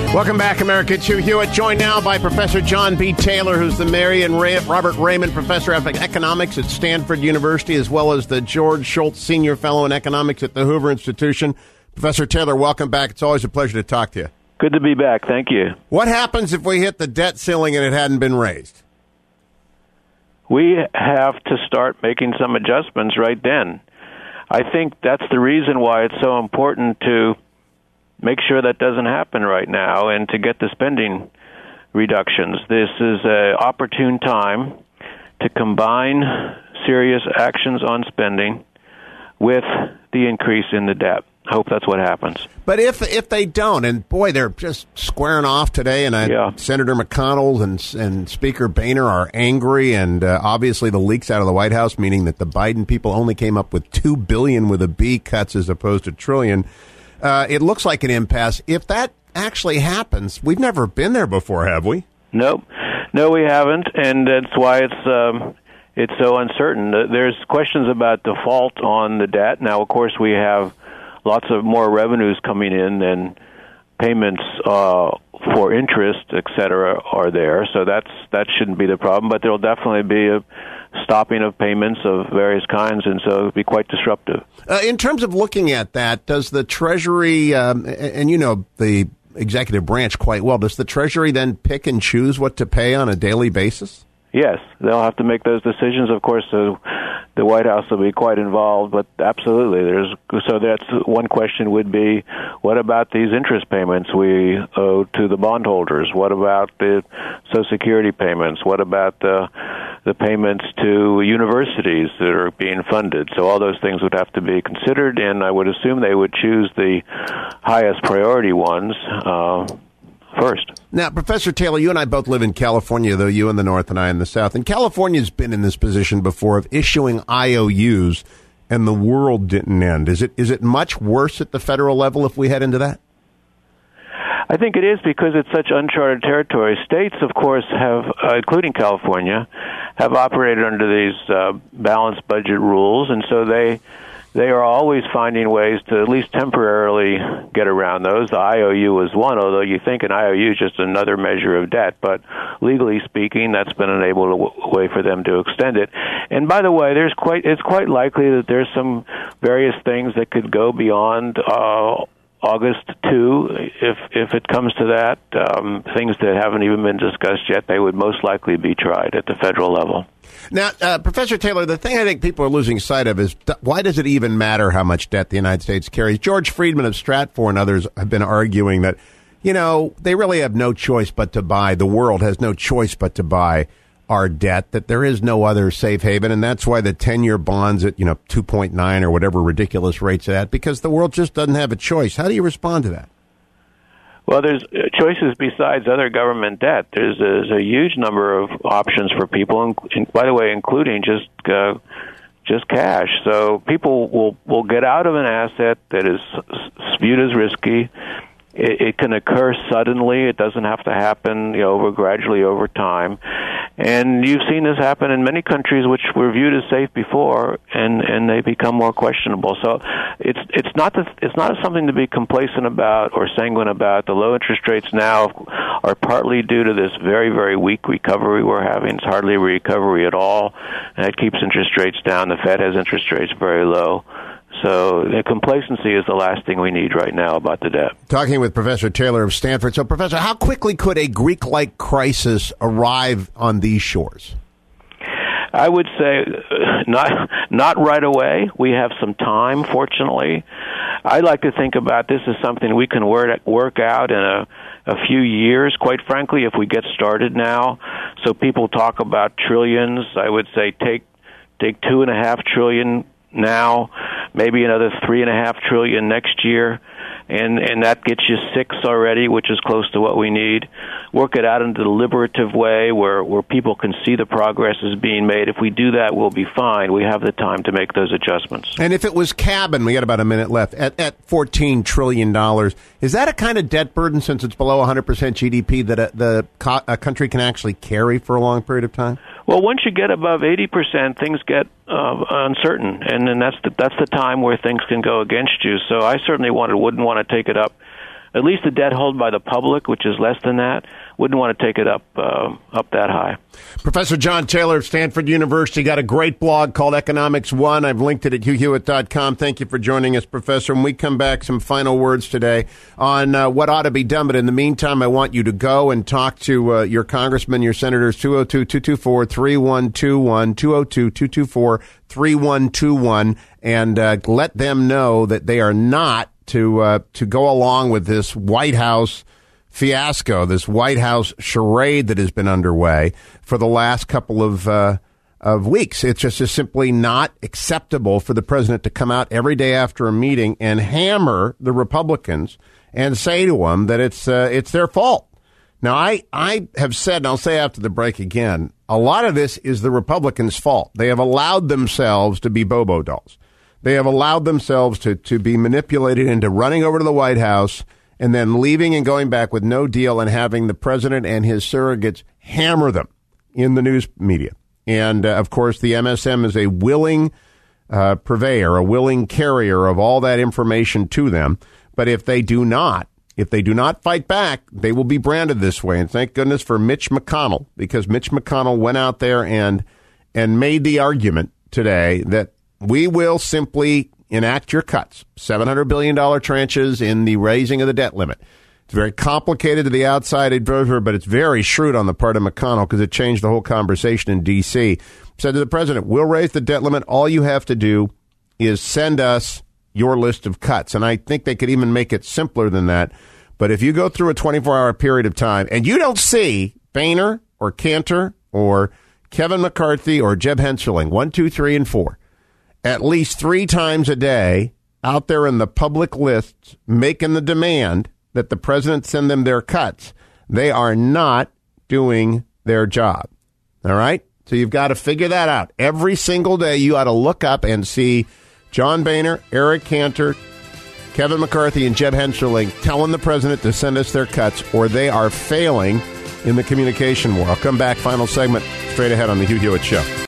Welcome back, America. It's Hugh Hewitt, joined now by Professor John B. Taylor, who's the Mary and Robert Raymond Professor of Economics at Stanford University, as well as the George Shultz Senior Fellow in Economics at the Hoover Institution. Professor Taylor, welcome back. It's always a pleasure to talk to you. Good to be back. Thank you. What happens if we hit the debt ceiling and it hadn't been raised? We have to start making some adjustments right then. I think that's the reason why it's so important to make sure that doesn't happen right now and to get the spending reductions. This is an opportune time to combine serious actions on spending with the increase in the debt. I hope that's what happens. But if they don't, and boy, they're just squaring off today, and Senator McConnell and Speaker Boehner are angry, and obviously the leaks out of the White House, meaning that the Biden people only came up with $2 billion with a B cuts as opposed to $1 trillion. It looks like an impasse. If that actually happens, we've never been there before, have we? Nope. No, we haven't, and that's why it's so uncertain. There's questions about default on the debt. Now, of course, we have lots of more revenues coming in than payments for interest, et cetera, are there. So that shouldn't be the problem, but there will definitely be a stopping of payments of various kinds, and so it would be quite disruptive. In terms of looking at that, does the Treasury, and you know the executive branch quite well, does the Treasury then pick and choose what to pay on a daily basis? Yes, they'll have to make those decisions. Of course, the White House will be quite involved, but absolutely. So that's one question would be, what about these interest payments we owe to the bondholders? What about the Social Security payments? What about the payments to universities that are being funded? So all those things would have to be considered, and I would assume they would choose the highest priority ones first. Now, Professor Taylor, you and I both live in California, though you in the north and I in the south. And California's been in this position before of issuing IOUs, and the world didn't end. Is it much worse at the federal level if we head into that? I think it is because it's such uncharted territory. States, of course, have, including California, have operated under these balanced budget rules, and so they are always finding ways to at least temporarily get around those. The IOU is one, although you think an IOU is just another measure of debt, but legally speaking, that's been an able way for them to extend it. And by the way, it's quite likely that there's some various things that could go beyond August 2, if it comes to that. Things that haven't even been discussed yet, they would most likely be tried at the federal level. Now, Professor Taylor, the thing I think people are losing sight of is why does it even matter how much debt the United States carries? George Friedman of Stratfor and others have been arguing that, you know, they really have no choice but to buy, the world has no choice but to buy our debt, that there is no other safe haven, and that's why the 10-year bonds at, 2.9 or whatever ridiculous rates at, because the world just doesn't have a choice. How do you respond to that? Well, there's choices besides other government debt. There's a huge number of options for people, and by the way, including just cash. So people will get out of an asset that is viewed as risky. It can occur suddenly. It doesn't have to happen, gradually over time. And you've seen this happen in many countries which were viewed as safe before, and they become more questionable. So it's not something to be complacent about or sanguine about. The low interest rates now are partly due to this very, very weak recovery we're having. It's hardly a recovery at all, and it keeps interest rates down. The Fed has interest rates very low. So the complacency is the last thing we need right now about the debt. Talking with Professor Taylor of Stanford. So, Professor, how quickly could a Greek-like crisis arrive on these shores? I would say not right away. We have some time, fortunately. I like to think about this as something we can work out in a few years, quite frankly, if we get started now. So people talk about trillions. I would say take $2.5 trillion now, maybe another $3.5 trillion next year, and that gets you 6 already, which is close to what we need. Work it out in a deliberative way where people can see the progress is being made. If we do that, we'll be fine. We have the time to make those adjustments. And if it was Cabin, we got about a minute left, at $14 trillion, is that a kind of debt burden, since it's below 100% GDP, that a country can actually carry for a long period of time? Well, once you get above 80%, things get uncertain, and then that's the time where things can go against you. So I certainly wouldn't want to take it up at least the debt held by the public, which is less than that, wouldn't want to take it up that high. Professor John Taylor of Stanford University got a great blog called Economics One. I've linked it at hughhewitt.com. Thank you for joining us, Professor. When we come back, some final words today on what ought to be done. But in the meantime, I want you to go and talk to your congressmen, your senators, 202-224-3121, 202-224-3121, and let them know that they are not to go along with this White House fiasco, this White House charade that has been underway for the last couple of weeks. It's just simply not acceptable for the president to come out every day after a meeting and hammer the Republicans and say to them that it's their fault. Now, I have said, and I'll say after the break again, a lot of this is the Republicans' fault. They have allowed themselves to be Bobo dolls. They have allowed themselves to be manipulated into running over to the White House and then leaving and going back with no deal and having the president and his surrogates hammer them in the news media. And, of course, the MSM is a willing purveyor, a willing carrier of all that information to them. But if they do not fight back, they will be branded this way. And thank goodness for Mitch McConnell, because Mitch McConnell went out there and made the argument today that we will simply enact your cuts, $700 billion tranches in the raising of the debt limit. It's very complicated to the outside observer, but it's very shrewd on the part of McConnell because it changed the whole conversation in D.C. Said to the president, we'll raise the debt limit. All you have to do is send us your list of cuts. And I think they could even make it simpler than that. But if you go through a 24-hour period of time and you don't see Boehner or Cantor or Kevin McCarthy or Jeb Hensarling, 1, 2, 3, and 4, at least 3 times a day out there in the public lists making the demand that the president send them their cuts, they are not doing their job. All right? So you've got to figure that out. Every single day you ought to look up and see John Boehner, Eric Cantor, Kevin McCarthy, and Jeb Hensarling telling the president to send us their cuts, or they are failing in the communication war. I'll come back, final segment, straight ahead on the Hugh Hewitt Show.